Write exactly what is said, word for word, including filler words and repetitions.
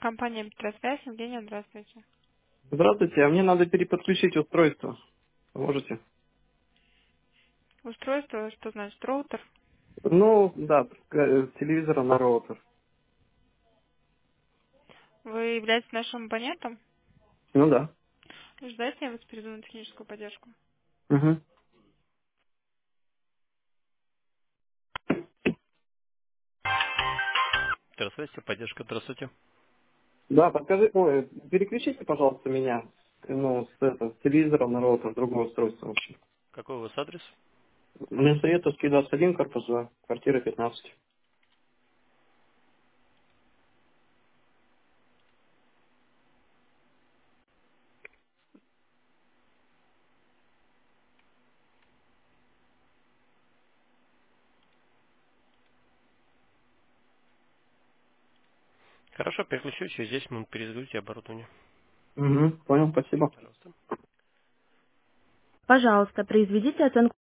Компания «Петросвязь». Евгения, здравствуйте. Здравствуйте, а мне надо переподключить устройство. Можете? Устройство, что значит роутер? Ну, да, с э, с телевизора на роутер. Вы являетесь нашим абонентом? Ну да. Ждайте, я вас перейду на техническую поддержку. Угу. Здравствуйте, поддержка, здравствуйте. Да, подскажи, ой, переключите, пожалуйста, меня ну, с, этого, с телевизора на роутер, другое устройство вообще. Какой у вас адрес? Мне Советовский двадцать один, корпус два, квартира пятнадцать. Хорошо, переключу, через десять минут перезагрузите оборудование. Угу, понял, спасибо. Пожалуйста. Пожалуйста, произведите оценку